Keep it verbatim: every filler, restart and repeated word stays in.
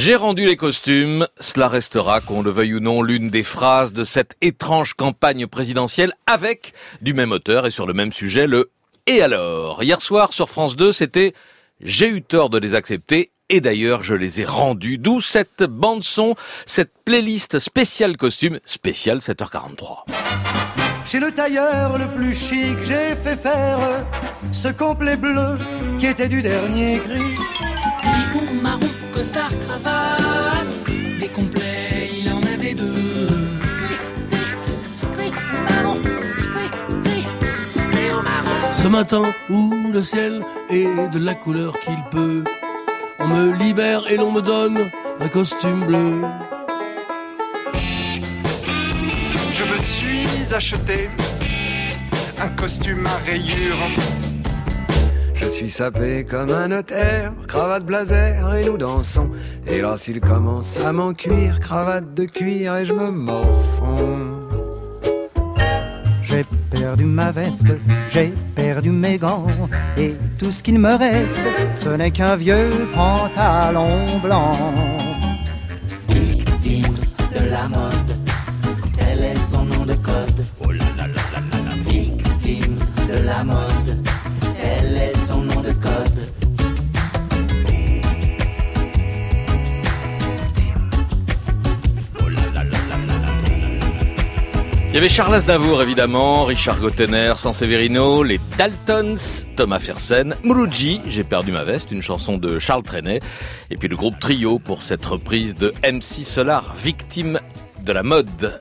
J'ai rendu les costumes, cela restera, qu'on le veuille ou non, l'une des phrases de cette étrange campagne présidentielle avec, du même auteur et sur le même sujet, le « Et alors ?» Hier soir sur France deux, c'était « J'ai eu tort de les accepter ». Et d'ailleurs, je les ai rendus, d'où cette bande-son, cette playlist spéciale costume, spéciale sept heures quarante-trois. Chez le tailleur le plus chic, j'ai fait faire ce complet bleu qui était du dernier cri. Ligon, marron, costard, cravate, des complets, il en avait deux. Gris, gris, marron, gris, gris, gris au marron. Ce matin où le ciel est de la couleur qu'il peut, on me libère et l'on me donne un costume bleu. Je me suis acheté un costume à rayures. Je suis sapé comme un notaire, cravate blazer et nous dansons. Et là s'il commence à m'en cuire, cravate de cuir et je me morfonds. J'ai perdu ma veste, j'ai perdu mes gants, et tout ce qu'il me reste, ce n'est qu'un vieux pantalon blanc. Victime de la mode, tel est son nom de code. Oh là là là là là. Victime de la mode, tel est son nom de code. Il y avait Charles Aznavour, évidemment, Richard Gottener, Sanseverino, les Daltons, Thomas Fersen, Mouloudji, J'ai perdu ma veste, une chanson de Charles Trenet, et puis le groupe Trio pour cette reprise de M C Solar, Victime de la mode.